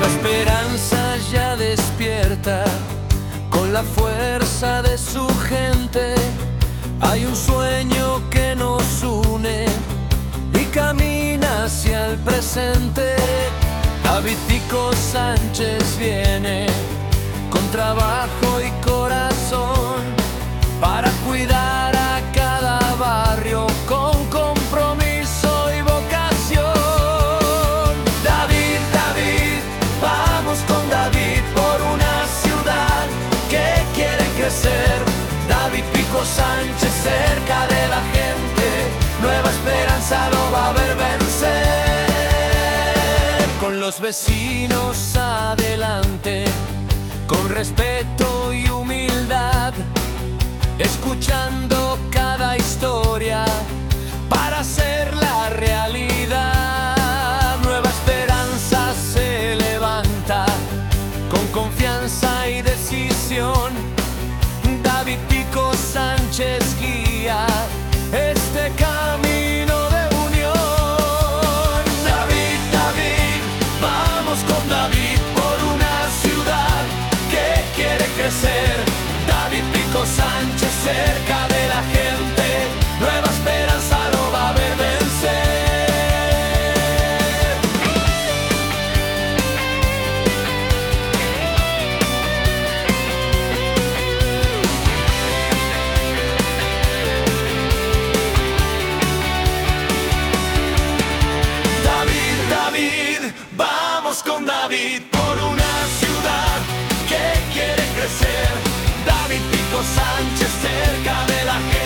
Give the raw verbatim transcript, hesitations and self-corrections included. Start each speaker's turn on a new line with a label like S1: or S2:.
S1: Nueva esperanza ya despierta con la fuerza de su gente. Hay un sueño que nos une y camina hacia el presente. David Pico Sánchez viene con trabajo y corazón para cuidar a cada barrio con compromiso y vocación. David, David, vamos con David por una ciudad que quiere crecer. David Pico Sánchez cerca de la gente, nueva esperanza lo va a ver vencer. Con los vecinos adelante, con respeto y humildad, escuchando cada historia para hacerla realidad. Nueva esperanza se levanta con confianza y decisión. David Pico Sánchez guía este camino de unión. David, David, vamos con David por una ciudad que quiere crecer. David Pico Sánchez cerca de la gente, nueva esperanza lo va a ver vencer. David, David, vamos con David por una ciudad que quiere crecer. David Pico Sánchez cerca de la gente.